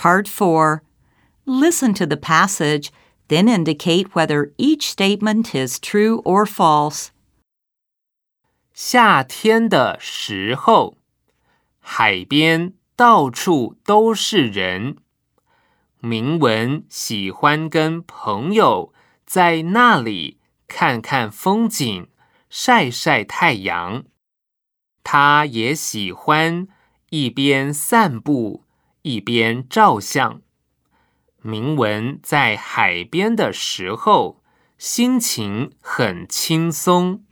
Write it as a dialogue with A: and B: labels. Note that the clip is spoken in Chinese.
A: Part 4. Listen to the passage, then indicate whether each statement is true or false.
B: 夏天的时候，海边到处都是人。明文喜欢跟朋友在那里看看风景，晒晒太阳。他也喜欢一边散步一边照相。明文在海边的时候，心情很轻松。